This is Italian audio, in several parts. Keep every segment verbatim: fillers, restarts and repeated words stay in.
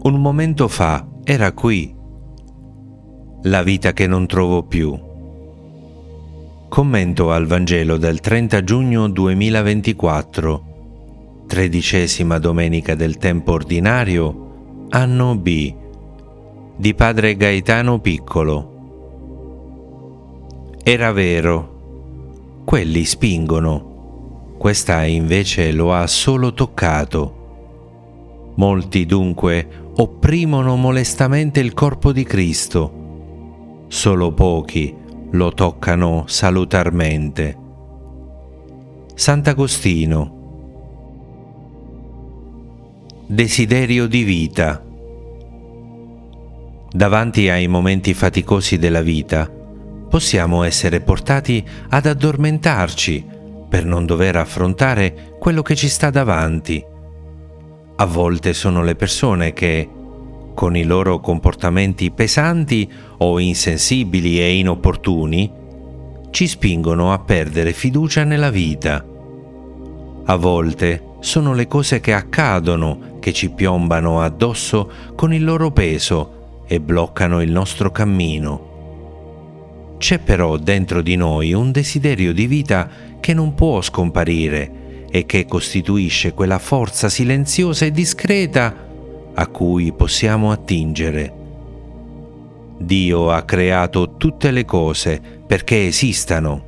Un momento fa era qui. La vita che non trovo più. Commento al Vangelo del trenta giugno duemilaventiquattro, tredicesima domenica del tempo ordinario, anno B, di padre Gaetano Piccolo. Era vero, quelli spingono, questa invece lo ha solo toccato. Molti dunque opprimono molestamente il corpo di Cristo, solo pochi lo toccano salutarmente. Sant'Agostino. Desiderio di vita. Davanti ai momenti faticosi della vita, possiamo essere portati ad addormentarci per non dover affrontare quello che ci sta davanti. A volte sono le persone che, con i loro comportamenti pesanti o insensibili e inopportuni, ci spingono a perdere fiducia nella vita. A volte sono le cose che accadono che ci piombano addosso con il loro peso e bloccano il nostro cammino. C'è però dentro di noi un desiderio di vita che non può scomparire e che costituisce quella forza silenziosa e discreta a cui possiamo attingere. Dio ha creato tutte le cose perché esistano.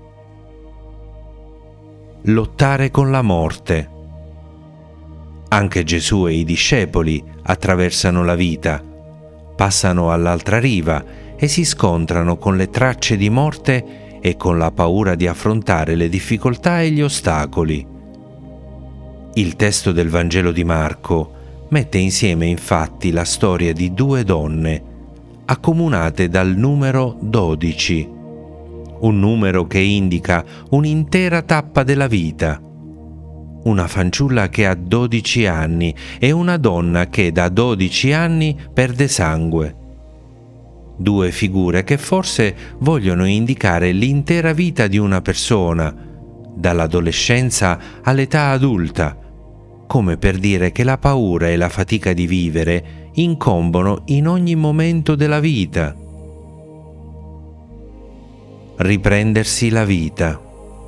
Lottare con la morte. Anche Gesù e i discepoli attraversano la vita, passano all'altra riva e si scontrano con le tracce di morte e con la paura di affrontare le difficoltà e gli ostacoli. Il testo del Vangelo di Marco mette insieme infatti la storia di due donne, accomunate dal numero dodici, un numero che indica un'intera tappa della vita. Una fanciulla che ha dodici anni e una donna che da dodici anni perde sangue. Due figure che forse vogliono indicare l'intera vita di una persona, dall'adolescenza all'età adulta, come per dire che la paura e la fatica di vivere incombono in ogni momento della vita. Riprendersi la vita.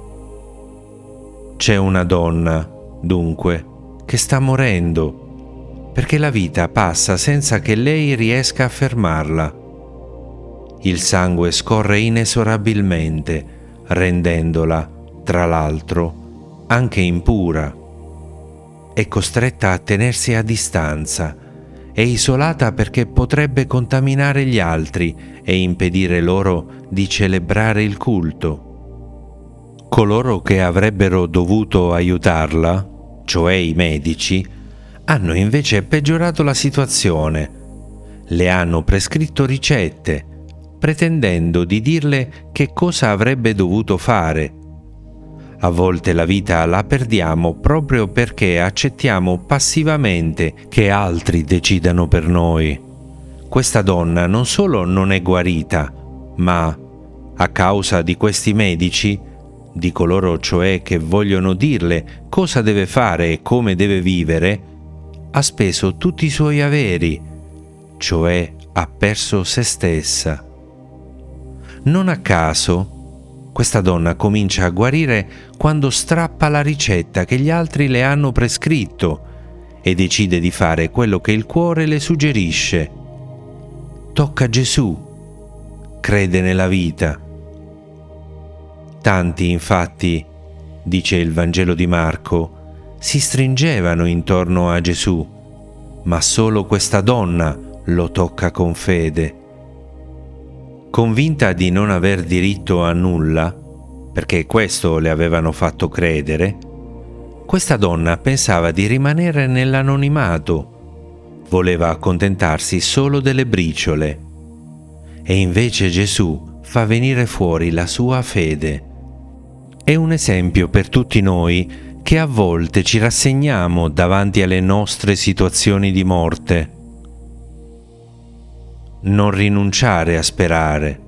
C'è una donna, dunque, che sta morendo, perché la vita passa senza che lei riesca a fermarla. Il sangue scorre inesorabilmente, rendendola, tra l'altro, anche impura. È costretta a tenersi a distanza, è isolata perché potrebbe contaminare gli altri e impedire loro di celebrare il culto. Coloro che avrebbero dovuto aiutarla, cioè i medici, hanno invece peggiorato la situazione. Le hanno prescritto ricette, pretendendo di dirle che cosa avrebbe dovuto fare. A volte la vita la perdiamo proprio perché accettiamo passivamente che altri decidano per noi. Questa donna non solo non è guarita, ma, a causa di questi medici, di coloro cioè che vogliono dirle cosa deve fare e come deve vivere, ha speso tutti i suoi averi, cioè ha perso se stessa. Non a caso, questa donna comincia a guarire quando strappa la ricetta che gli altri le hanno prescritto e decide di fare quello che il cuore le suggerisce. Tocca Gesù, crede nella vita. Tanti, infatti, dice il Vangelo di Marco, si stringevano intorno a Gesù, ma solo questa donna lo tocca con fede. Convinta di non aver diritto a nulla, perché questo le avevano fatto credere, questa donna pensava di rimanere nell'anonimato, voleva accontentarsi solo delle briciole. E invece Gesù fa venire fuori la sua fede. È un esempio per tutti noi che a volte ci rassegniamo davanti alle nostre situazioni di morte. Non rinunciare a sperare.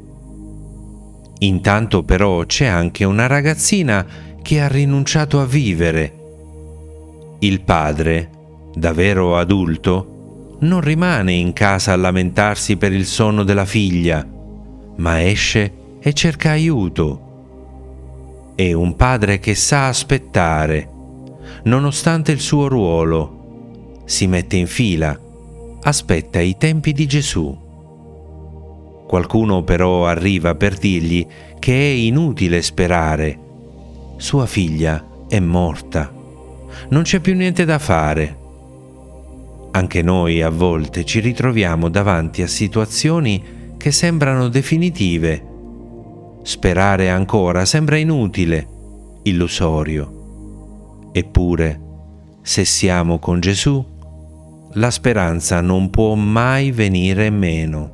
Intanto però c'è anche una ragazzina che ha rinunciato a vivere. Il padre, da vero adulto, non rimane in casa a lamentarsi per il sonno della figlia, ma esce e cerca aiuto. È un padre che sa aspettare, nonostante il suo ruolo. Si mette in fila, aspetta i tempi di Gesù. Qualcuno però arriva per dirgli che è inutile sperare. Sua figlia è morta. Non c'è più niente da fare. Anche noi a volte ci ritroviamo davanti a situazioni che sembrano definitive. Sperare ancora sembra inutile, illusorio. Eppure, se siamo con Gesù, la speranza non può mai venire meno.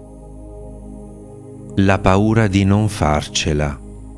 La paura di non farcela.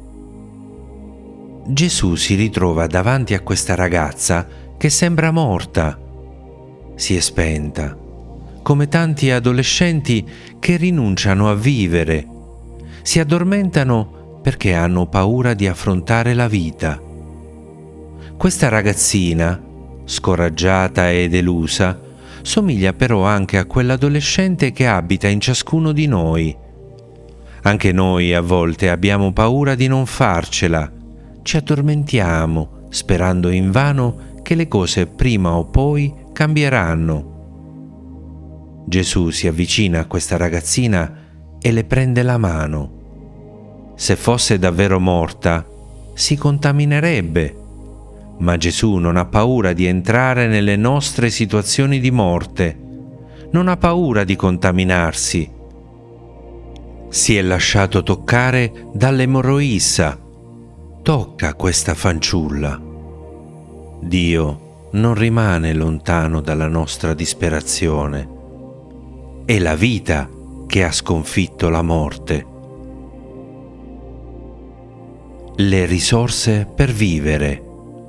Gesù si ritrova davanti a questa ragazza che sembra morta. Si è spenta, come tanti adolescenti che rinunciano a vivere. Si addormentano perché hanno paura di affrontare la vita. Questa ragazzina, scoraggiata e delusa, somiglia però anche a quell'adolescente che abita in ciascuno di noi. Anche noi a volte abbiamo paura di non farcela, ci addormentiamo sperando invano che le cose prima o poi cambieranno. Gesù si avvicina a questa ragazzina e le prende la mano. Se fosse davvero morta, si contaminerebbe, ma Gesù non ha paura di entrare nelle nostre situazioni di morte, non ha paura di contaminarsi. Si è lasciato toccare dall'emorroissa. Tocca questa fanciulla. Dio non rimane lontano dalla nostra disperazione. È la vita che ha sconfitto la morte. Le risorse per vivere.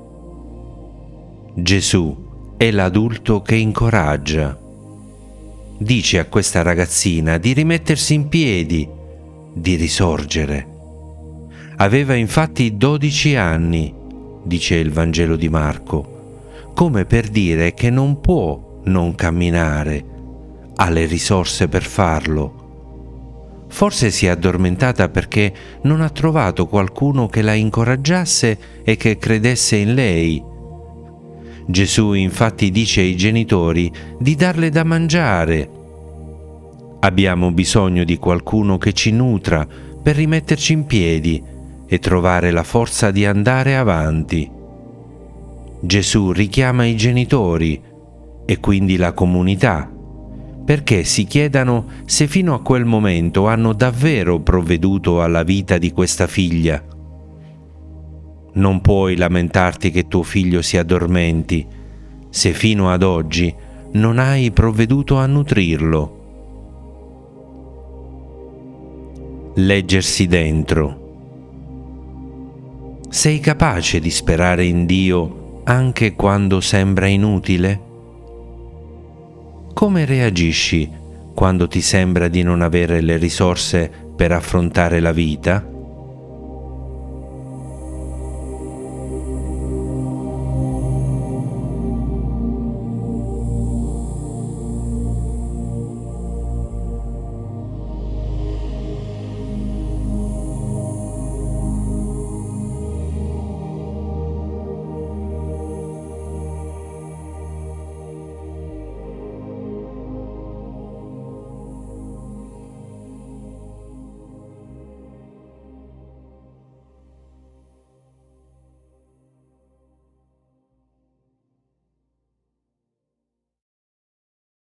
Gesù è l'adulto che incoraggia. Dice a questa ragazzina di rimettersi in piedi, di risorgere. Aveva infatti dodici anni, dice il Vangelo di Marco, come per dire che non può non camminare, ha le risorse per farlo. Forse si è addormentata perché non ha trovato qualcuno che la incoraggiasse e che credesse in lei. Gesù infatti dice ai genitori di darle da mangiare. Abbiamo bisogno di qualcuno che ci nutra per rimetterci in piedi e trovare la forza di andare avanti. Gesù richiama i genitori e quindi la comunità, perché si chiedano se fino a quel momento hanno davvero provveduto alla vita di questa figlia. Non puoi lamentarti che tuo figlio si addormenti, se fino ad oggi non hai provveduto a nutrirlo. Leggersi dentro. Sei capace di sperare in Dio anche quando sembra inutile? Come reagisci quando ti sembra di non avere le risorse per affrontare la vita?